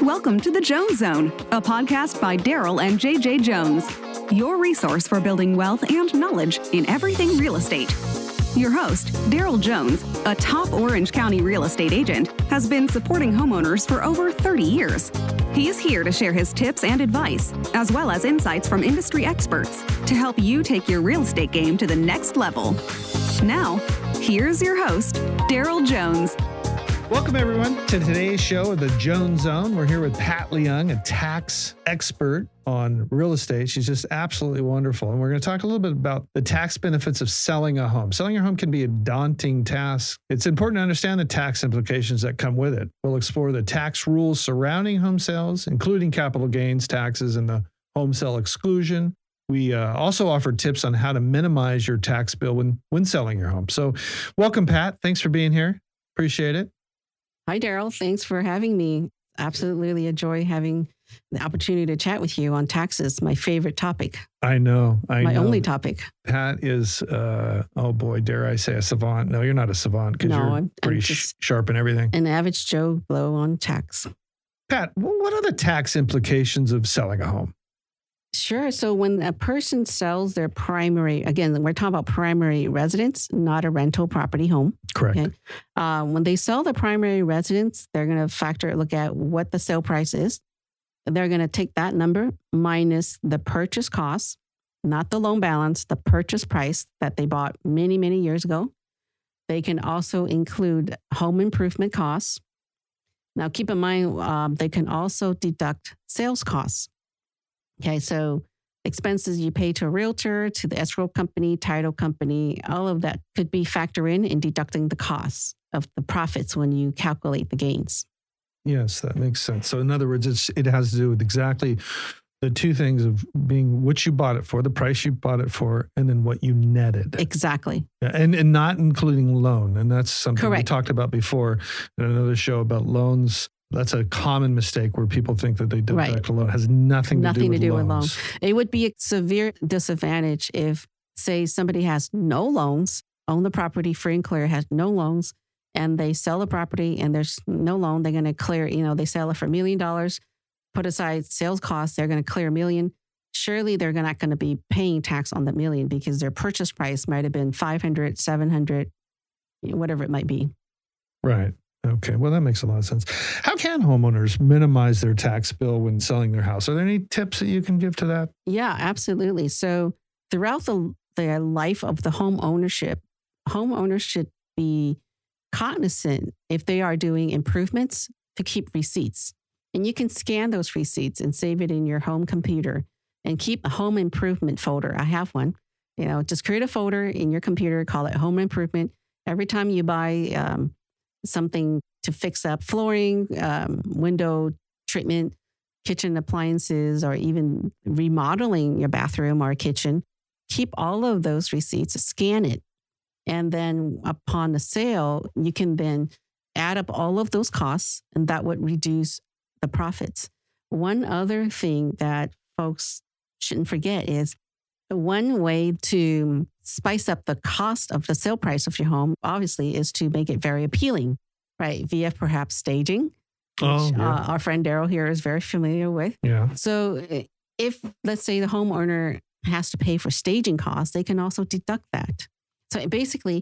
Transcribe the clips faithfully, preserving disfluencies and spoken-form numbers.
Welcome to the Jones Zone, a podcast by Daryl and J J Jones, your resource for building wealth and knowledge in everything real estate. Your host, Daryl Jones, a top Orange County real estate agent, has been supporting homeowners for over thirty years. He is here to share his tips and advice, as well as insights from industry experts to help you take your real estate game to the next level. Now, here's your host, Daryl Jones. Welcome, everyone, to today's show of the Jones Zone. We're here with Pat Leung, a tax expert on real estate. She's just absolutely wonderful. And we're going to talk a little bit about the tax benefits of selling a home. Selling your home can be a daunting task. It's important to understand the tax implications that come with it. We'll explore the tax rules surrounding home sales, including capital gains taxes and the home sale exclusion. We uh, also offer tips on how to minimize your tax bill when, when selling your home. So welcome, Pat. Thanks for being here. Appreciate it. Hi, Daryl. Thanks for having me. Absolutely enjoy having the opportunity to chat with you on taxes, my favorite topic. I know. I my know. only topic. Pat is, uh, oh boy, dare I say a savant. No, you're not a savant because no, you're I'm, pretty I'm sh- sharp in everything. An average Joe Blow on tax. Pat, what are the tax implications of selling a home? Sure. So when a person sells their primary, again, we're talking about primary residence, not a rental property home. Correct. Okay? Uh, when they sell the primary residence, they're going to factor, look at what the sale price is. They're going to take that number minus the purchase cost, not the loan balance, the purchase price that they bought many, many years ago. They can also include home improvement costs. Now, keep in mind, um, they can also deduct sales costs. Okay, so expenses you pay to a realtor, to the escrow company, title company, all of that could be factored in in deducting the costs of the profits when you calculate the gains. Yes, that makes sense. So in other words, it's, it has to do with exactly the two things of being what you bought it for, the price you bought it for, and then what you netted. Exactly. And and not including loan. And that's something Correct. we talked about before in another show about loans. That's a common mistake where people think that they deduct Right. a loan. It has nothing, Nothing to do, to with, do loans. with loan. It would be a severe disadvantage if, say, somebody has no loans, own the property free and clear, has no loans, and they sell the property and there's no loan. They're going to clear, you know, they sell it for a million dollars, put aside sales costs, they're going to clear a million. Surely they're not going to be paying tax on that million because their purchase price might have been five hundred, seven hundred, whatever it might be. Right. Okay. Well, that makes a lot of sense. How can homeowners minimize their tax bill when selling their house? Are there any tips that you can give to that? Yeah, absolutely. So throughout the, the life of the home ownership, homeowners should be cognizant if they are doing improvements to keep receipts. And you can scan those receipts and save it in your home computer and keep a home improvement folder. I have one. You know, just create a folder in your computer, call it home improvement. Every time you buy um, something to fix up flooring, um, window treatment, kitchen appliances, or even remodeling your bathroom or kitchen, keep all of those receipts, scan it. And then upon the sale, you can then add up all of those costs and that would reduce the profits. One other thing that folks shouldn't forget is one way to spice up the cost of the sale price of your home, obviously, is to make it very appealing, right? Via perhaps staging, which Oh, yeah. uh, our friend Daryl here is very familiar with. Yeah. So if, let's say, the homeowner has to pay for staging costs, they can also deduct that. So basically,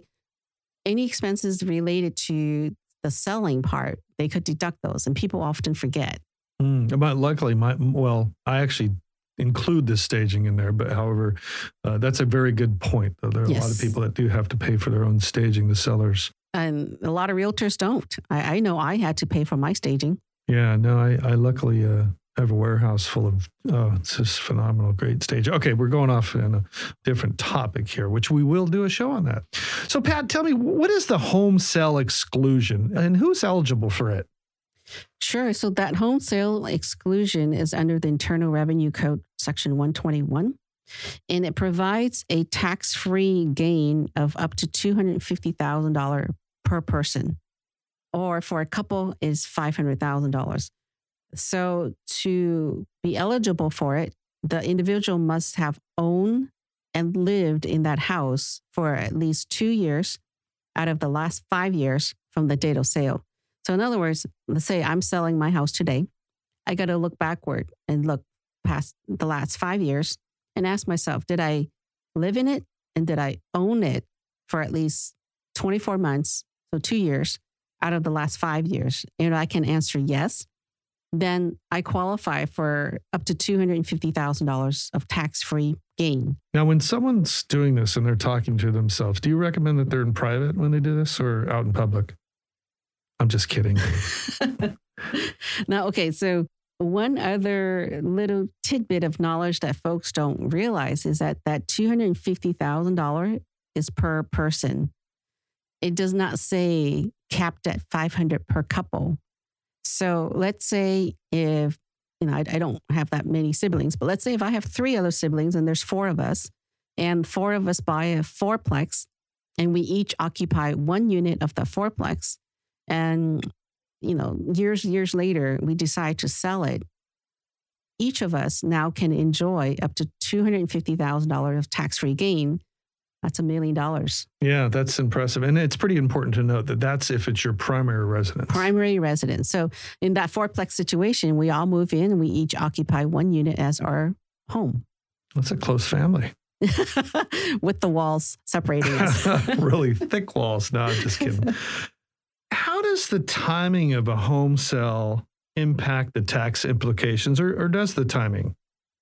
any expenses related to the selling part, they could deduct those, and people often forget. Mm, but luckily, my well, I actually include this staging in there. But however, uh, that's a very good point. Though there are Yes. a lot of people that do have to pay for their own staging, the sellers. And a lot of realtors don't. I, I know I had to pay for my staging. Yeah, no, I, I luckily uh, have a warehouse full of, oh, it's just phenomenal, great stage. Okay, we're going off in a different topic here, which we will do a show on that. So Pat, tell me, what is the home sale exclusion and who's eligible for it? Sure. So that home sale exclusion is under the Internal Revenue Code, Section one twenty-one. And it provides a tax-free gain of up to two hundred fifty thousand dollars per person, or for a couple is five hundred thousand dollars. So to be eligible for it, the individual must have owned and lived in that house for at least two years out of the last five years from the date of sale. So in other words, let's say I'm selling my house today. I got to look backward and look past the last five years and ask myself, did I live in it and did I own it for at least twenty-four months, so two years out of the last five years? And I can answer yes. Then I qualify for up to two hundred fifty thousand dollars of tax-free gain. Now, when someone's doing this and they're talking to themselves, do you recommend that they're in private when they do this or out in public? I'm just kidding. Now, okay, so one other little tidbit of knowledge that folks don't realize is that that two hundred fifty thousand dollars is per person. It does not say capped at five hundred per couple. So let's say if, you know, I, I don't have that many siblings, but let's say if I have three other siblings and there's four of us and four of us buy a fourplex and we each occupy one unit of the fourplex and, you know, years, years later, we decide to sell it. Each of us now can enjoy up to two hundred fifty thousand dollars of tax-free gain. That's a million dollars. Yeah, that's impressive. And it's pretty important to note that that's if it's your primary residence. Primary residence. So in that fourplex situation, we all move in and we each occupy one unit as our home. That's a close family. With the walls separating us. Really thick walls. No, I'm just kidding. How does the timing of a home sale impact the tax implications, or, or does the timing?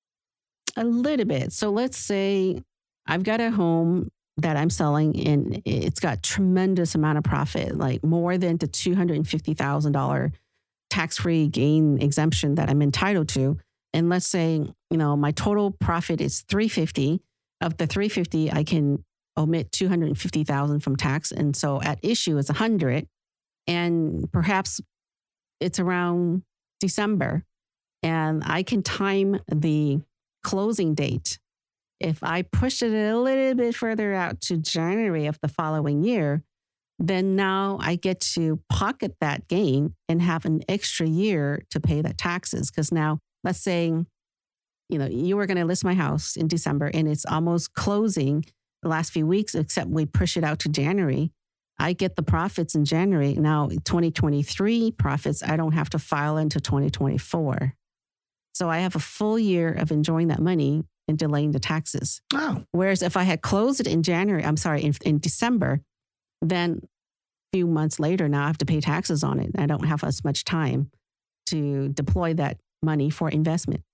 A little bit. So let's say I've got a home that I'm selling and it's got tremendous amount of profit, like more than the two hundred fifty thousand dollars tax-free gain exemption that I'm entitled to. And let's say, you know, my total profit is three hundred fifty thousand dollars. Of the three hundred fifty thousand dollars, I can omit two hundred fifty thousand dollars from tax. And so at issue is one hundred. And perhaps it's around December and I can time the closing date. If I push it a little bit further out to January of the following year, then now I get to pocket that gain and have an extra year to pay the taxes. Because now, let's say, you know, you were going to list my house in December and it's almost closing the last few weeks, except we push it out to January. I get the profits in January. Now, twenty twenty-three profits, I don't have to file into twenty twenty-four. So I have a full year of enjoying that money and delaying the taxes. Oh. Whereas if I had closed it in January, I'm sorry, in, in December, then a few months later, now I have to pay taxes on it. I don't have as much time to deploy that money for investment.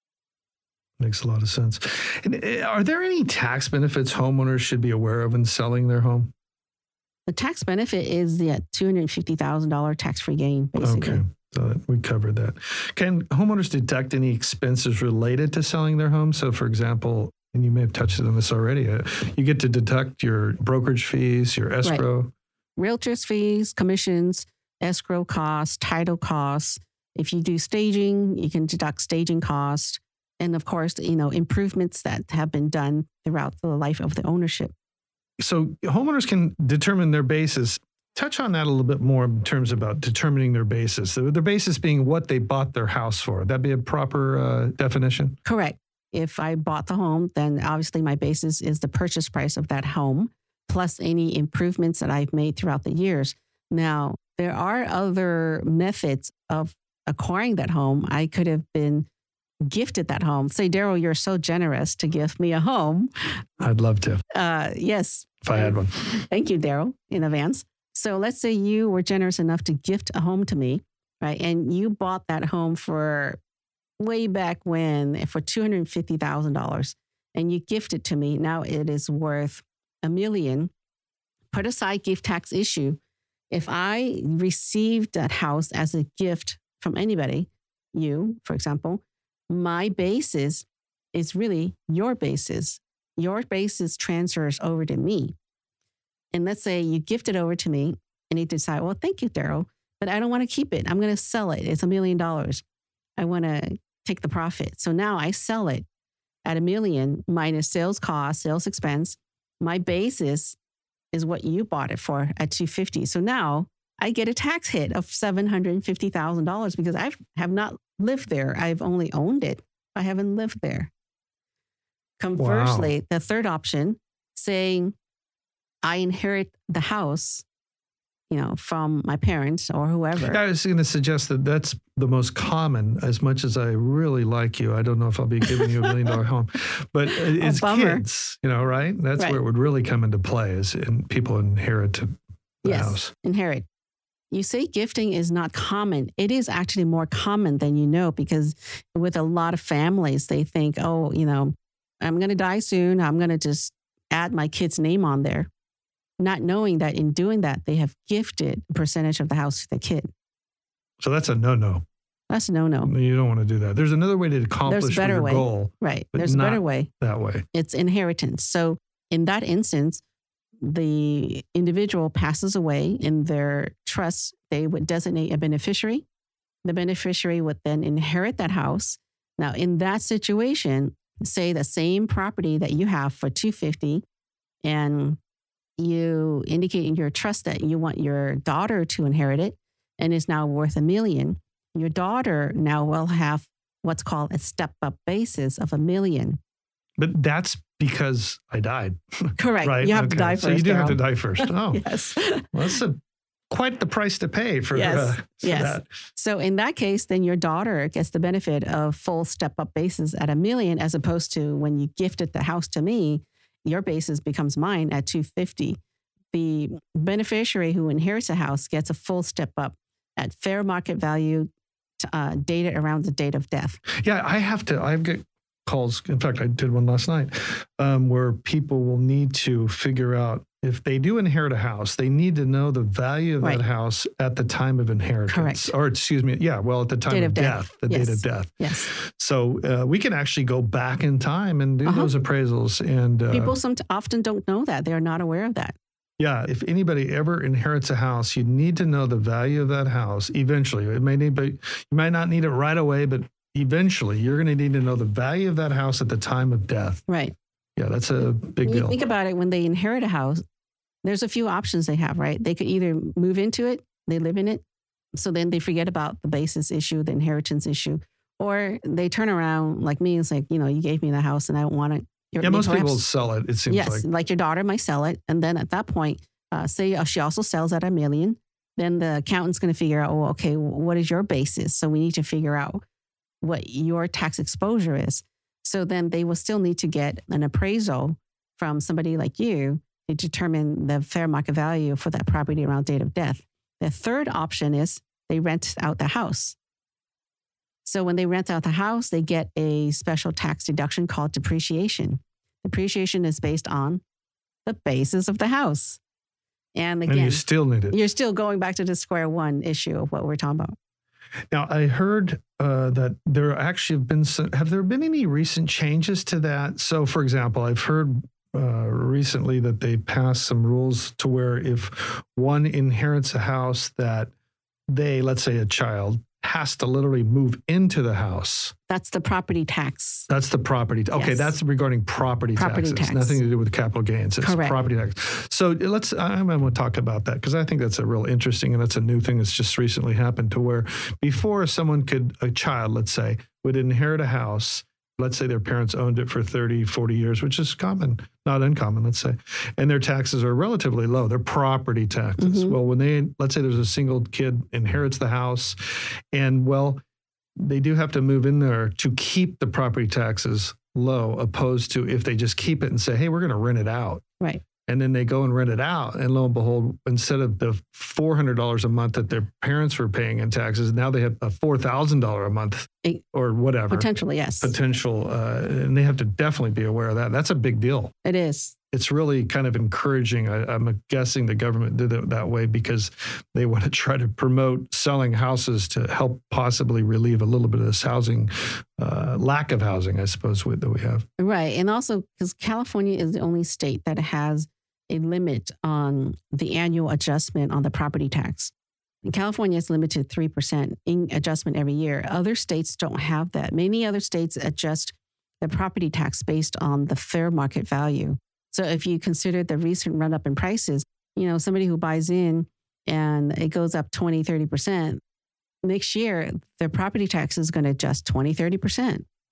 Makes a lot of sense. And are there any tax benefits homeowners should be aware of in selling their home? The tax benefit is the two hundred fifty thousand dollars tax-free gain, basically. Okay. So we covered that. Can homeowners deduct any expenses related to selling their home? So, for example, and you may have touched on this already, uh, you get to deduct your brokerage fees, your escrow. Right. Realtors fees, commissions, escrow costs, title costs. If you do staging, you can deduct staging costs. And of course, you know, improvements that have been done throughout the life of the ownership. So homeowners can determine their basis. Touch on that a little bit more in terms about determining their basis. So their basis being what they bought their house for. That'd be a proper uh, definition? Correct. If I bought the home, then obviously my basis is the purchase price of that home, plus any improvements that I've made throughout the years. Now, there are other methods of acquiring that home. I could have been gifted that home. Say, Daryl, you're so generous to give me a home. I'd love to. Uh, yes. If I had one. Thank you, Daryl, in advance. So let's say you were generous enough to gift a home to me, right? And you bought that home for way back when for two hundred fifty thousand dollars and you gifted to me. Now it is worth a million. Put aside gift tax issue. If I received that house as a gift from anybody, you, for example, my basis is really your basis. Your basis transfers over to me. And let's say you gift it over to me and you decide, well, thank you, Daryl, but I don't want to keep it. I'm going to sell it. It's a million dollars. I want to take the profit. So now I sell it at a million minus sales cost, sales expense. My basis is what you bought it for at two hundred fifty thousand dollars. So now I get a tax hit of seven hundred fifty thousand dollars because I have not lived there. I've only owned it. I haven't lived there. Conversely, wow. The third option, saying I inherit the house you know, from my parents or whoever. Yeah, I was going to suggest that that's the most common. As much as I really like you, I don't know if I'll be giving you a million dollar home, but it's bummer. kids, you know, right? That's Right. where it would really come into play is in people inherit the Yes, house. inherit. You say gifting is not common. It is actually more common than you know, because with a lot of families, they think, oh, you know, I'm going to die soon. I'm going to just add my kid's name on there, not knowing that in doing that, they have gifted a percentage of the house to the kid. So that's a no-no. That's a no-no. You don't want to do that. There's another way to accomplish better your way. goal Right. But There's a not- better way. that way. It's inheritance. So in that instance, the individual passes away. In their trust, they would designate a beneficiary. The beneficiary would then inherit that house. Now, in that situation, say the same property that you have for two hundred fifty thousand dollars, and you indicate in your trust that you want your daughter to inherit it, and is now worth a million. Your daughter now will have what's called a step-up basis of a million. But that's because I died. Correct. Right? You have Okay. to die first. So you do have to Daryl. die first. Oh, Yes. well, that's a, quite the price to pay for, Yes. uh, for Yes. that. So in that case, then your daughter gets the benefit of full step-up basis at a million, as opposed to when you gifted the house to me, your basis becomes mine at two hundred fifty thousand dollars. The beneficiary who inherits a house gets a full step-up at fair market value, uh, dated around the date of death. Yeah, I have to, I've got calls. In fact, I did one last night um, where people will need to figure out if they do inherit a house, they need to know the value of Right. that house at the time of inheritance. Correct. Or excuse me, yeah, well, at the time Date of of death, death. the Yes. date of death. Yes. So uh, we can actually go back in time and do Uh-huh. those appraisals. And uh, People some often don't know that. They're not aware of that. yeah, if anybody ever inherits a house, you need to know the value of that house eventually. It may need, but you might not need it right away, but eventually you're going to need to know the value of that house at the time of death. Right. Yeah, that's a big When you deal. think about it, when they inherit a house, there's a few options they have, right? They could either move into it, they live in it, so then they forget about the basis issue, the inheritance issue, or they turn around like me and it's like, you know, you gave me the house and I don't want it. You're- Yeah, they most people perhaps- sell it, it seems yes, like. like your daughter might sell it. And then at that point, uh, say uh, she also sells at a million, then the accountant's going to figure out, oh, okay, what is your basis? So we need to figure out what your tax exposure is. So then they will still need to get an appraisal from somebody like you to determine the fair market value for that property around date of death. The third option is they rent out the house. So when they rent out the house, they get a special tax deduction called depreciation. Depreciation is based on the basis of the house. And And again, you still need it. you're still going back to the square one issue of what we're talking about. Now, I heard uh, that there actually have been some, have there been any recent changes to that? So, for example, I've heard uh, recently that they passed some rules to where if one inherits a house that they, let's say a child, has to literally move into the house. That's the property tax. That's the property. Okay, Yes. that's regarding property, Property taxes. tax. Nothing to do with capital gains. It's Correct. property tax. So let's. I'm going to talk about that because I think that's a real interesting and that's a new thing that's just recently happened to where before someone could, a child, let's say, would inherit a house. Let's say their parents owned it for thirty, forty years, which is common, not uncommon, let's say. And their taxes are relatively low. They're property taxes. Mhm. Well, when they, let's say there's a single kid inherits the house and well, they do have to move in there to keep the property taxes low, opposed to if they just keep it and say, hey, we're going to rent it out. Right. And then they go and rent it out. And lo and behold, instead of the four hundred dollars a month that their parents were paying in taxes, now they have a four thousand dollars a month Eight. or whatever. Potentially, yes. Potential. Uh, and they have to definitely be aware of that. That's a big deal. It is. It's really kind of encouraging. I, I'm guessing the government did it that way because they want to try to promote selling houses to help possibly relieve a little bit of this housing, uh, lack of housing, I suppose, with, that we have. Right. And also because California is the only state that has a limit on the annual adjustment on the property tax. In California, it's limited three percent in adjustment every year. Other states don't have that. Many other states adjust the property tax based on the fair market value. So if you consider the recent run up in prices, you know, somebody who buys in and it goes up twenty, thirty percent, next year, their property tax is going to adjust twenty, thirty percent.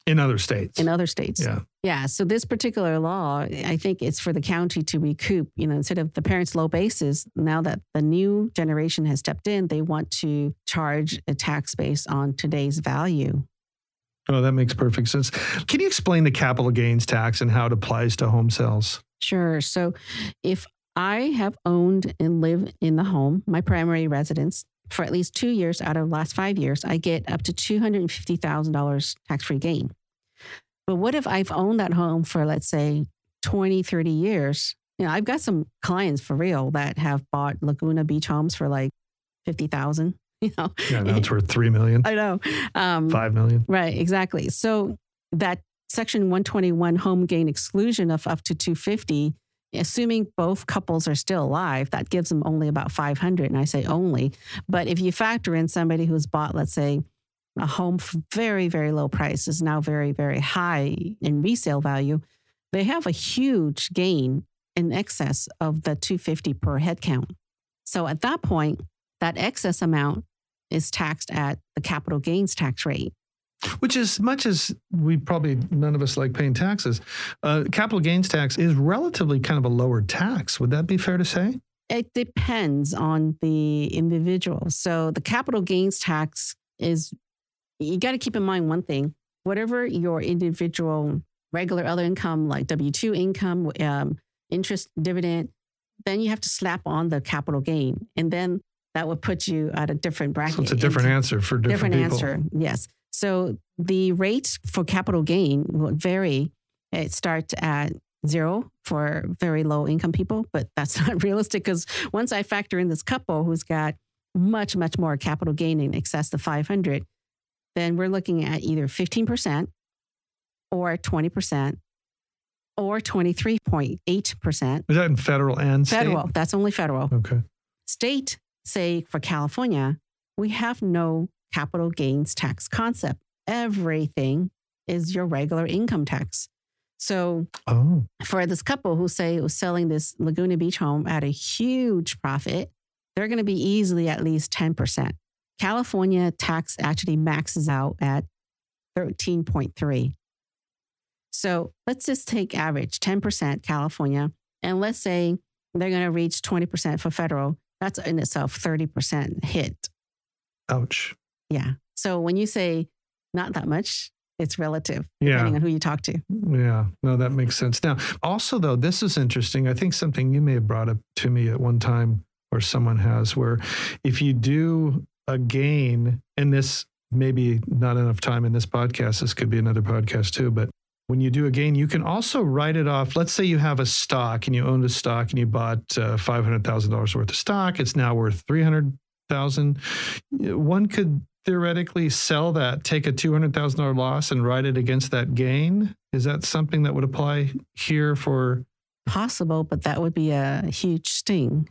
In other states. In other states. Yeah. Yeah. So this particular law, I think it's for the county to recoup, you know, instead of the parents' low basis, now that the new generation has stepped in, they want to charge a tax based on today's value. Oh, that makes perfect sense. Can you explain the capital gains tax and how it applies to home sales? Sure. So if I have owned and lived in the home, my primary residence, for at least two years out of the last five years, I get up to two hundred fifty thousand dollars tax-free gain. But what if I've owned that home for, let's say, twenty, thirty years? You know, I've got some clients for real that have bought Laguna Beach homes for like fifty thousand dollars. You know, yeah, now it's worth three million dollars. I know. Um, five million dollars. Right, exactly. So that Section one twenty-one home gain exclusion of up to two hundred fifty thousand dollars, assuming both couples are still alive, that gives them only about five hundred. And I say only, but if you factor in somebody who's bought, let's say, a home for very, very low price is now very, very high in resale value, they have a huge gain in excess of the two hundred fifty per head count. So at that point, that excess amount is taxed at the capital gains tax rate. Which is, much as we probably, none of us like paying taxes, uh, capital gains tax is relatively kind of a lower tax. Would that be fair to say? It depends on the individual. So the capital gains tax is, you got to keep in mind one thing, whatever your individual regular other income, like W two income, um, interest, dividend, then you have to slap on the capital gain. And then that would put you at a different bracket. So it's a different Into, answer for different, different people. answer, yes. So the rates for capital gain will vary. It starts at zero for very low income people, but that's not realistic because once I factor in this couple who's got much, much more capital gain in excess of five hundred, then we're looking at either fifteen percent or twenty percent or twenty-three point eight percent. Is that in federal and state? Federal, that's only federal. Okay. State, say for California, we have no capital gains tax concept. Everything is your regular income tax. So oh. for this couple who say was selling this Laguna Beach home at a huge profit, they're going to be easily at least ten percent. California tax actually maxes out at thirteen point three. So let's just take average ten percent California, and let's say they're going to reach twenty percent for federal. That's in itself thirty percent hit. Ouch. Yeah. So when you say not that much, it's relative, yeah. depending on who you talk to. Yeah. No, that makes sense. Now, also, though, this is interesting. I think something you may have brought up to me at one time, or someone has, where if you do a gain, and this maybe not enough time in this podcast, this could be another podcast too, but when you do a gain, you can also write it off. Let's say you have a stock and you owned a stock and you bought uh, five hundred thousand dollars worth of stock. It's now worth three hundred thousand dollars. One could theoretically sell that, take a two hundred thousand dollars loss and write it against that gain. Is that something that would apply here for? Possible, but that would be a huge sting.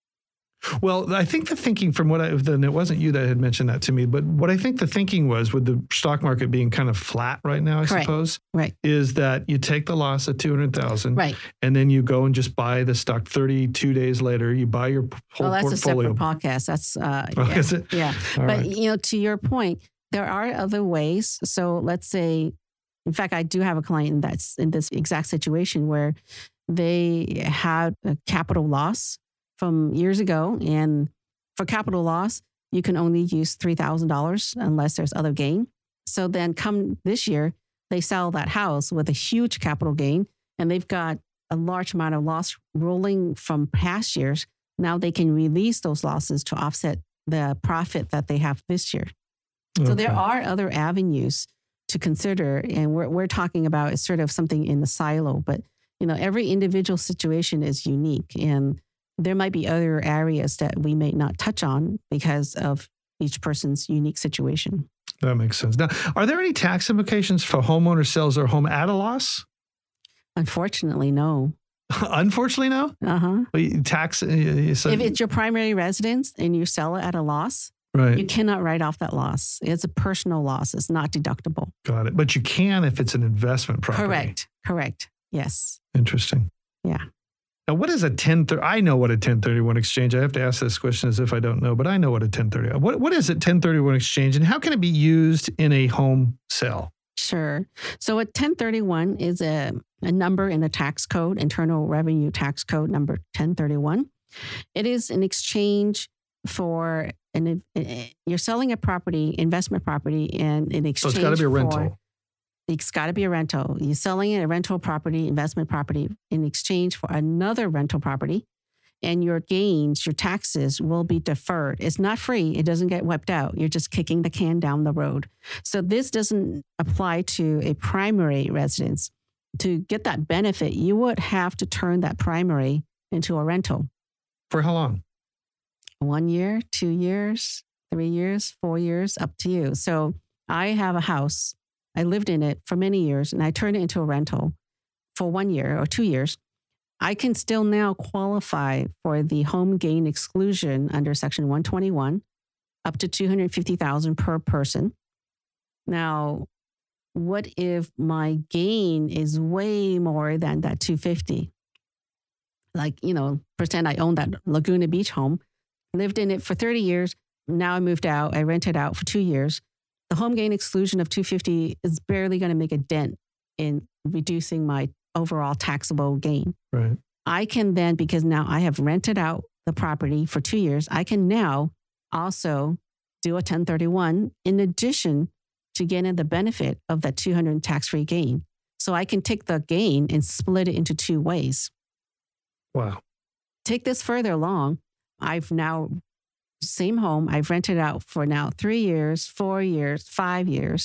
Well, I think the thinking from what I, then it wasn't you that had mentioned that to me, but what I think the thinking was with the stock market being kind of flat right now, I Correct. suppose, Right. is that you take the loss of two hundred thousand Right. and then you go and just buy the stock thirty-two days later, you buy your whole Well, that's portfolio. a separate podcast. That's, uh, Oh, yeah. is it? Yeah. All but, right. you know, to your point, there are other ways. So let's say, in fact, I do have a client that's in this exact situation where they had a capital loss from years ago. And for capital loss, you can only use three thousand dollars unless there's other gain. So then come this year, they sell that house with a huge capital gain and they've got a large amount of loss rolling from past years. Now they can release those losses to offset the profit that they have this year. Okay. So there are other avenues to consider. And we're, we're talking about is sort of something in the silo, but you know, every individual situation is unique. And there might be other areas that we may not touch on because of each person's unique situation. That makes sense. Now, are there any tax implications for homeowner sales their home at a loss? Unfortunately, no. Unfortunately, no. Uh-huh. Tax. Uh, so, If it's your primary residence and you sell it at a loss, right. you cannot write off that loss. It's a personal loss. It's not deductible. Got it. But you can if it's an investment property. Correct. Correct. Yes. Interesting. Yeah. Now, what is a ten thirty? I know what a ten thirty-one exchange. I have to ask this question as if I don't know, but I know what a ten thirty. What what is a ten thirty-one exchange, and how can it be used in a home sale? Sure. So a ten thirty-one is a, a number in the tax code, Internal Revenue Tax Code number ten thirty-one. It is an exchange for an, you're selling a property, investment property, and in exchange So it's got to be a for, rental. It's got to be a rental. You're selling a rental property, investment property, in exchange for another rental property. And your gains, your taxes will be deferred. It's not free. It doesn't get wiped out. You're just kicking the can down the road. So this doesn't apply to a primary residence. To get that benefit, you would have to turn that primary into a rental. For how long? One year, two years, three years, four years, up to you. So I have a house. I lived in it for many years, and I turned it into a rental for one year or two years. I can still now qualify for the home gain exclusion under Section one twenty-one, up to two hundred fifty thousand dollars per person. Now, what if my gain is way more than that two hundred fifty thousand dollars? Like, you know, pretend I own that Laguna Beach home, lived in it for thirty years. Now I moved out. I rented out for two years. The home gain exclusion of two hundred fifty thousand dollars is barely going to make a dent in reducing my overall taxable gain. Right. I can then, because now I have rented out the property for two years, I can now also do a ten thirty-one in addition to getting the benefit of that two hundred tax-free gain. So I can take the gain and split it into two ways. Wow. Take this further along. I've now, same home, I've rented out for now three years, four years, five years.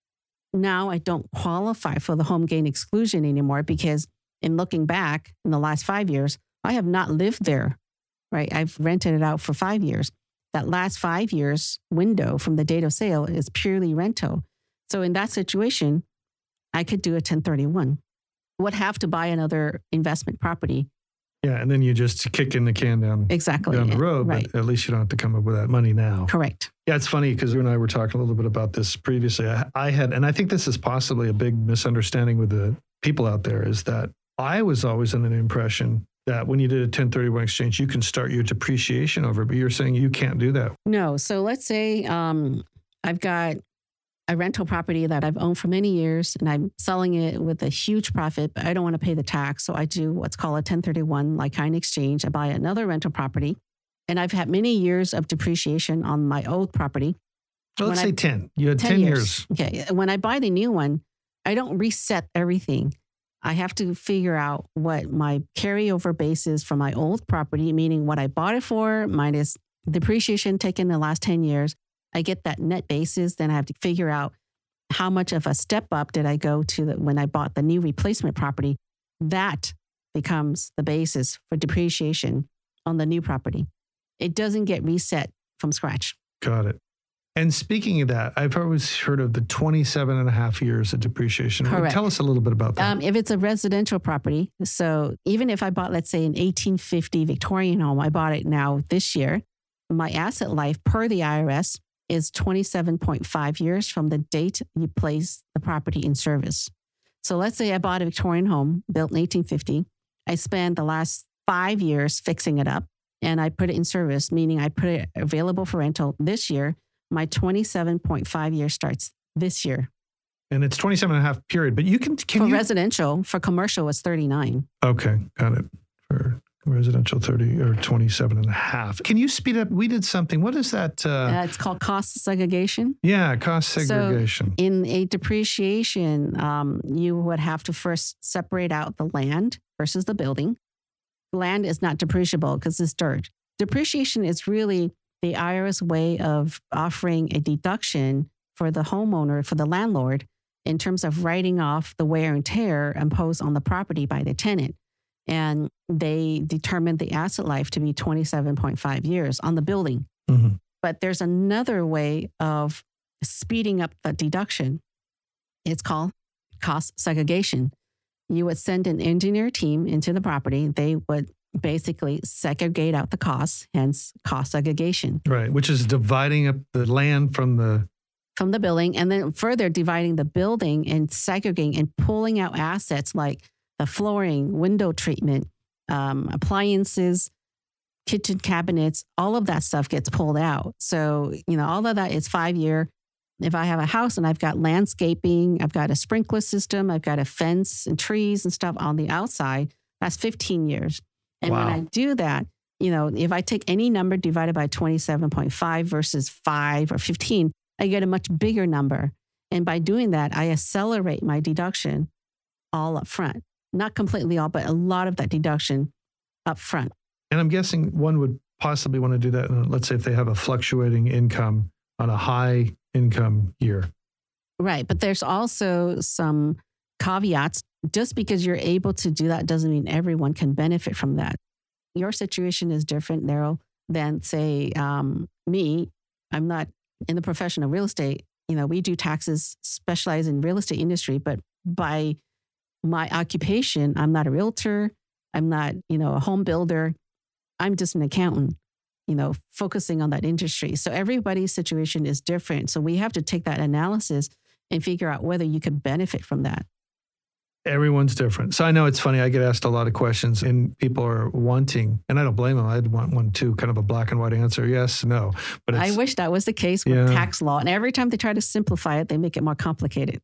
Now I don't qualify for the home gain exclusion anymore because in looking back in the last five years, I have not lived there, right? I've rented it out for five years. That last five years window from the date of sale is purely rental. So in that situation, I could do a ten thirty-one. Would have to buy another investment property. Yeah, and then you just kick in the can down, exactly. down the road, right. But at least you don't have to come up with that money now. Correct. Yeah, it's funny because you and I were talking a little bit about this previously. I, I had, and I think this is possibly a big misunderstanding with the people out there, is that I was always under the impression that when you did a ten thirty-one exchange, you can start your depreciation over, but you're saying you can't do that. No. So let's say um, I've got a rental property that I've owned for many years and I'm selling it with a huge profit, but I don't want to pay the tax. So I do what's called a ten thirty-one like-kind exchange. I buy another rental property and I've had many years of depreciation on my old property. Well, let's when say I, ten. You had ten, ten years. years. Okay. When I buy the new one, I don't reset everything. I have to figure out what my carryover base is from my old property, meaning what I bought it for minus depreciation taken in the last ten years. I get that net basis. Then I have to figure out how much of a step up did I go to the, when I bought the new replacement property. That becomes the basis for depreciation on the new property. It doesn't get reset from scratch. Got it. And speaking of that, I've always heard of the twenty-seven and a half years of depreciation. Correct. Tell us a little bit about that. Um, if it's a residential property, so even if I bought, let's say, an eighteen fifty Victorian home, I bought it now this year, my asset life per the I R S is twenty-seven point five years from the date you place the property in service. So let's say I bought a Victorian home built in eighteen fifty. I spent the last five years fixing it up and I put it in service, meaning I put it available for rental this year. My twenty-seven point five years starts this year. And it's twenty-seven and a half period, but you can, can for you... residential, for commercial, it's thirty-nine. Okay, got it. For residential, thirty or twenty-seven and a half. Can you speed up? We did something. What is that? Uh, Uh, it's called cost segregation. yeah, cost segregation. So in a depreciation, um, you would have to first separate out the land versus the building. Land is not depreciable because it's dirt. Depreciation is really the I R S way of offering a deduction for the homeowner, for the landlord, in terms of writing off the wear and tear imposed on the property by the tenant. And they determined the asset life to be twenty-seven point five years on the building. Mm-hmm. But there's another way of speeding up the deduction. It's called cost segregation. You would send an engineer team into the property. They would basically segregate out the costs, hence cost segregation. Right, which is dividing up the land from the... From the building, and then further dividing the building and segregating and pulling out assets like the flooring, window treatment, um, appliances, kitchen cabinets, all of that stuff gets pulled out. So, you know, all of that is five-year If I have a house and I've got landscaping, I've got a sprinkler system, I've got a fence and trees and stuff on the outside, that's fifteen years. And Wow. when I do that, you know, if I take any number divided by twenty-seven point five versus five or fifteen, I get a much bigger number. And by doing that, I accelerate my deduction all up front. Not completely all, but a lot of that deduction up front. And I'm guessing one would possibly want to do that, in, let's say if they have a fluctuating income on a high income year. Right. But there's also some caveats. Just because you're able to do that doesn't mean everyone can benefit from that. Your situation is different, Daryl, than say um, me. I'm not in the profession of real estate. You know, we do taxes, specialize in real estate industry, but by my occupation, I'm not a realtor. I'm not, you know, a home builder. I'm just an accountant, you know, focusing on that industry. So everybody's situation is different. So we have to take that analysis and figure out whether you could benefit from that. Everyone's different. So I know it's funny. I get asked a lot of questions and people are wanting, and I don't blame them. I'd want one too, kind of a black and white answer. Yes, no. But it's, I wish that was the case with Yeah. tax law. And every time they try to simplify it, they make it more complicated.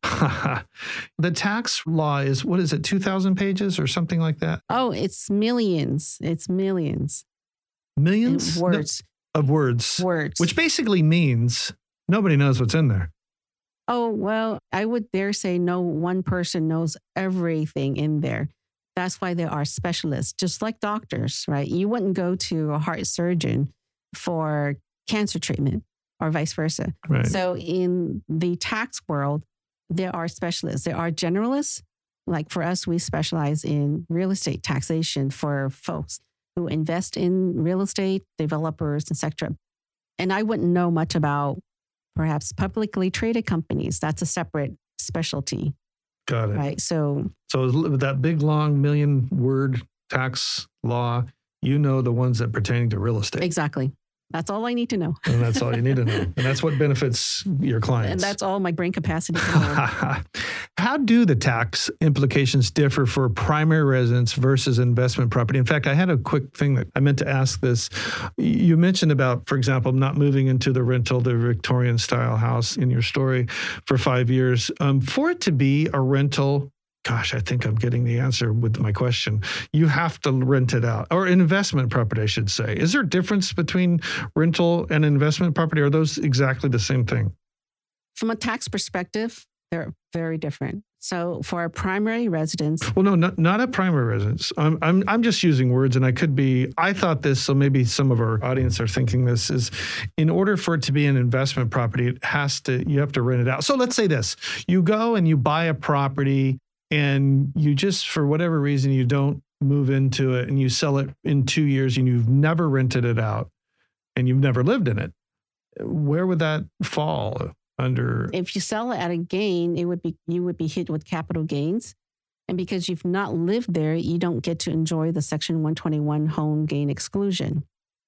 the tax law is, what is it, two thousand pages or something like that? Oh, it's millions. It's millions. Millions In words. No, of words, Words. which basically means nobody knows what's in there. Oh, well, I would dare say no one person knows everything in there. That's why there are specialists, just like doctors, right? You wouldn't go to a heart surgeon for cancer treatment or vice versa. Right. So in the tax world, there are specialists. There are generalists. Like for us, we specialize in real estate taxation for folks who invest in real estate, developers, et cetera. And I wouldn't know much about perhaps publicly traded companies. That's a separate specialty, Got it. right? So So with that big, long million word tax law, you know the ones that pertain to real estate. exactly. That's all I need to know. And that's all you need to know. And that's what benefits your clients. And that's all my brain capacity can hold. How do the tax implications differ for primary residence versus investment property? In fact, I had a quick thing that I meant to ask this. You mentioned about, for example, not moving into the rental, the Victorian style house in your story for five years. Um, for it to be a rental, gosh, I think I'm getting the answer with my question. You have to rent it out, or an investment property, I should say. Is there a difference between rental and investment property? Are those exactly the same thing? From a tax perspective, they're very different. So for a primary residence, Well, no, not, not a primary residence. I'm, I'm, I'm just using words, and I could be, I thought this, so maybe some of our audience are thinking this, is in order for it to be an investment property, it has to, you have to rent it out. So let's say this, you go and you buy a property and you just, for whatever reason, you don't move into it and you sell it in two years and you've never rented it out and you've never lived in it. Where would that fall under? if you sell it at a gain, it would be you would be hit with capital gains. And because you've not lived there, you don't get to enjoy the Section one twenty-one home gain exclusion.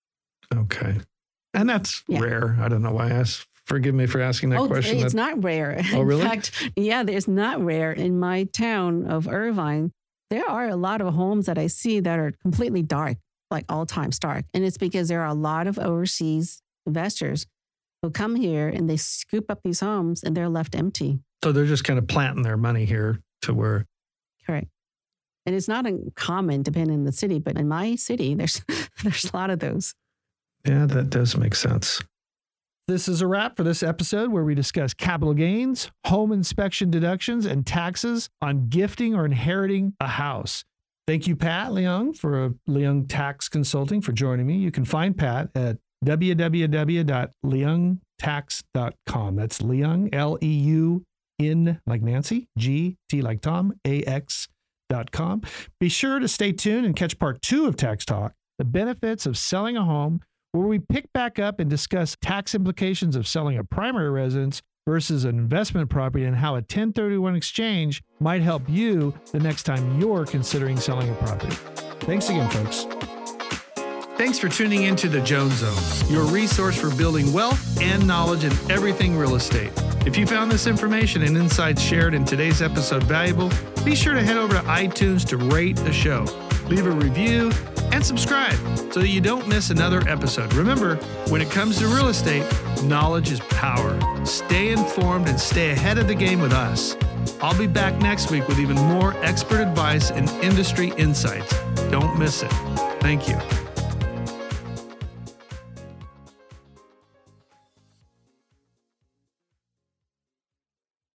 Okay. And that's Yeah. rare. I don't know why I asked. Forgive me for asking that oh, question. it's That- not rare. Oh, really? In fact, yeah, there's not rare. In my town of Irvine, there are a lot of homes that I see that are completely dark, like all times dark. And it's because there are a lot of overseas investors who come here and they scoop up these homes and they're left empty. So they're just kind of planting their money here to where. Correct. And it's not uncommon depending on the city, but in my city, there's there's a lot of those. Yeah, that does make sense. This is a wrap for this episode where we discuss capital gains, home inspection deductions, and taxes on gifting or inheriting a house. Thank you, Pat Leung, for uh, Leung Tax Consulting, for joining me. You can find Pat at w w w dot leung tax dot com. That's Leung, L E U N like Nancy, G, T like Tom, A X dot com. Be sure to stay tuned and catch part two of Tax Talk, the benefits of selling a home, where we pick back up and discuss tax implications of selling a primary residence versus an investment property and how a ten thirty-one exchange might help you the next time you're considering selling a property. Thanks again, folks. Thanks for tuning into the Jones Zone, your resource for building wealth and knowledge in everything real estate. If you found this information and insights shared in today's episode valuable, be sure to head over to iTunes to rate the show. Leave a review and subscribe so that you don't miss another episode. Remember, when it comes to real estate, knowledge is power. Stay informed and stay ahead of the game with us. I'll be back next week with even more expert advice and industry insights. Don't miss it. Thank you.